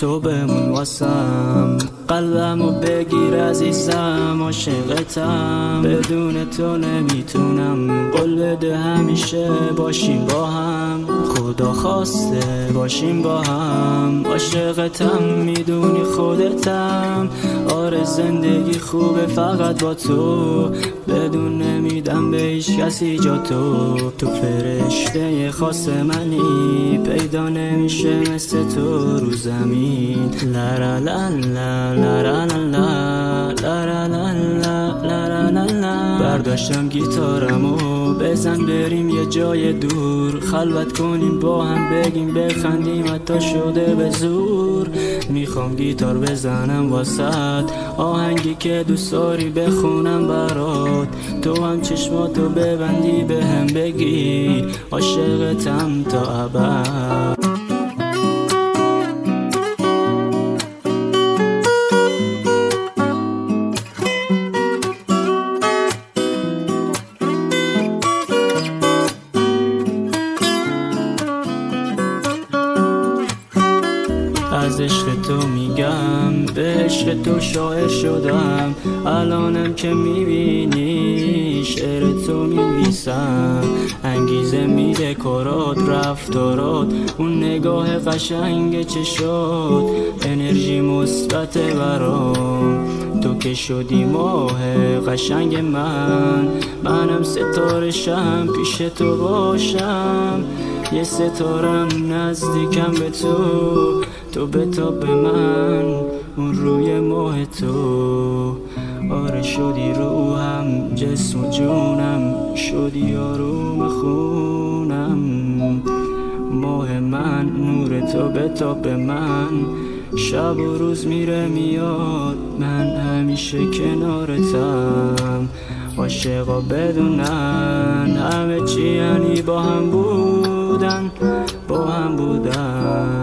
تو بمون واسم، قلبمو بگیر عزیزم، عاشقتم، بدون تو نمیتونم. قول بده همیشه باشیم با هم، خدا خواسته باشیم با هم. عاشقتم میدونی خودتم، آره زندگی خوبه فقط با تو، بدون نمیدم به هیچ کسی جا تو فرشته خاص منی، پیدا نمیشه مثل تو رو زمین. لا لا لا لا لا لا لا لا لا لا لا. برداشتم گیتارمو بزن بریم یه جای دور، خلوت کنیم با هم، بگیم بخندیم حتی شده به زور. میخوام گیتار بزنم واسط، آهنگی که دوست داری بخونم برات، تو هم چشماتو ببندی به هم بگی عاشقتم تا ابد. از عشق تو میگم، به عشق تو شاعر شدم، الانم که میبینی شعر تو مینویسم. انگیزه میده کارات رفتارات، اون نگاه قشنگ چشات، انرژی مثبت برام. تو که شدی ماه قشنگ منم ستاره شم پیش تو باشم، یه ستارم نزدیکم به تو بتاب به من اون روی ماه تو. آره شدی روحم جسم و جونم، شدی آروم خونم، ماه من نور تو بتاب به من، شب و روز میره میاد من همیشه کنارتم. عاشقا بدونن همه چی یعنی با هم بودن، با هم بودن.